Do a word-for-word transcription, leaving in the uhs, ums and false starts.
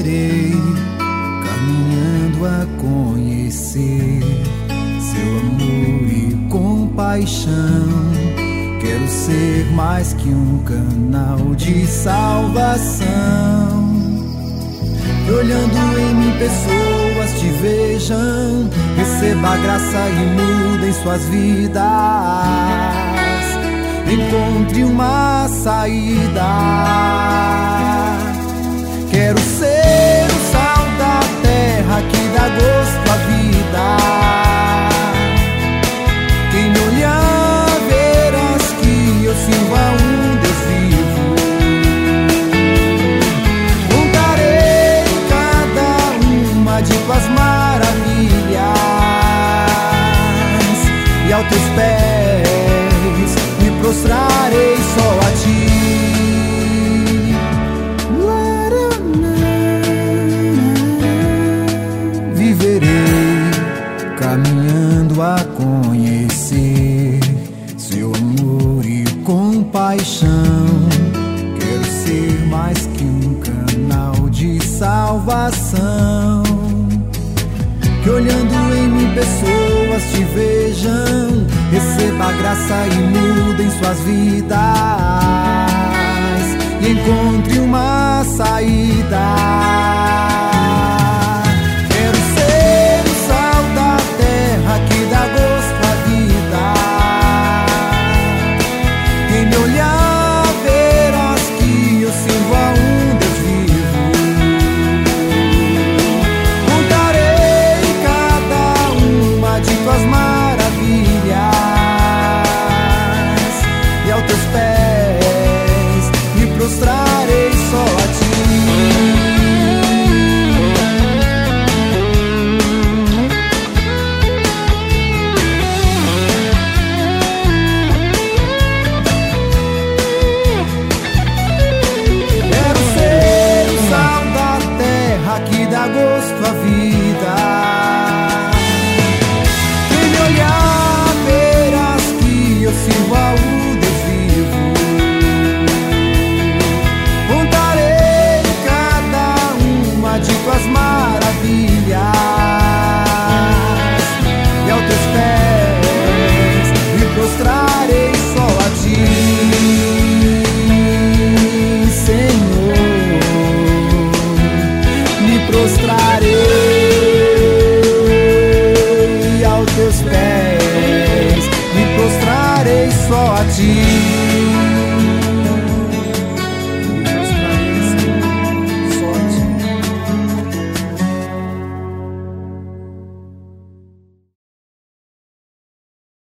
viverei caminhando a conhecer seu amor e compaixão. Quero ser mais que um canal de salvação. Que olhando em mim pessoas te vejam, receba a graça e mudem suas vidas. Encontre uma saída. Quero ser o sal da terra que dá gosto à vida. Quem me olhar verás que eu sirvo a um Deus vivo. Contarei cada uma de tuas maravilhas, e aos teus pés me prostrarei só a ti. Viverei caminhando a conhecer seu amor e compaixão. Quero ser mais que um canal de salvação. Que olhando em mim pessoas te vejam, receba a graça e mudem suas vidas, e encontre uma saída. Prostrarei só a ti. Quero ser o sal da terra que dá gosto à vida. Quem me olhar verás que eu sirvo a um Deus vivo. De tuas maravilhas, e aos teus pés me prostrarei só a ti, Senhor. Me prostrarei aos teus pés, me prostrarei só a ti.